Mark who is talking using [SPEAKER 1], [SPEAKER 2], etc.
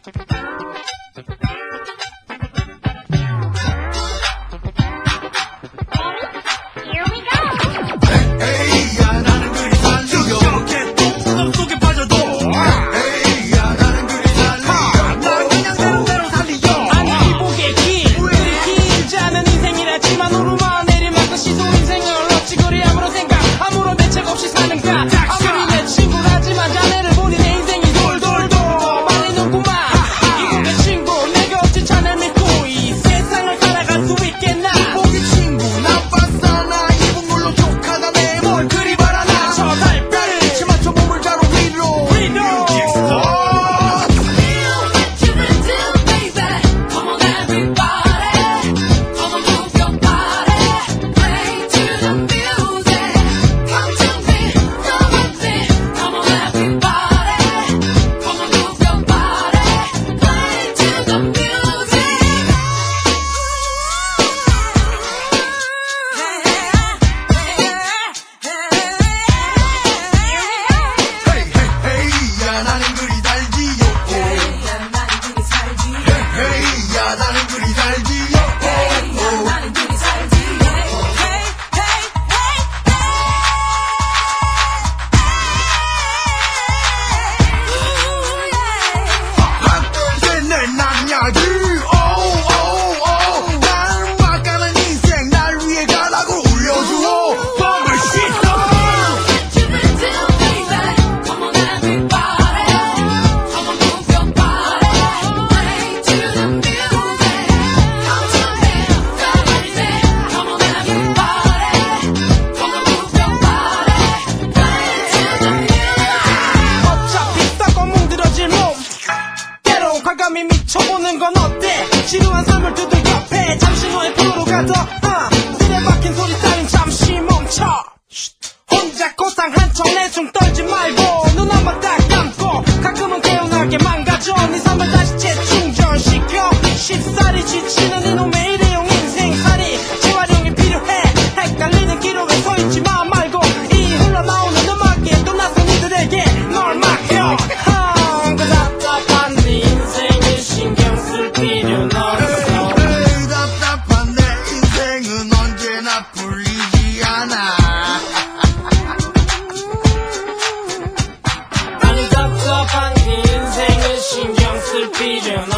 [SPEAKER 1] 과감히 미쳐보는 건 어때? 지루한 삶을 두들 옆에 잠시 후에 프로로 가더 들에 박힌 소리 따윈 잠시 멈춰. 혼자 고상 한척 내숭 떨지 말고 눈 한번 딱 감고 가끔은 개운하게 망가져. 네 삶을 다시 재충전시켜. 쉽사리 지치는 이놈의 일회용 인생살이 재활용이 필요해. 헷갈리는 기록에 서있지 마 말고 이 흘러나오는 음악에 또 낯선 이들에게 널 맡겨. 그 답답한 네 인생을 신경 쓸 필요는 없어.
[SPEAKER 2] 답답한 내 인생은 언제나 풀리지 않아.
[SPEAKER 1] 아니 답답한 네 인생을 신경 쓸 필요는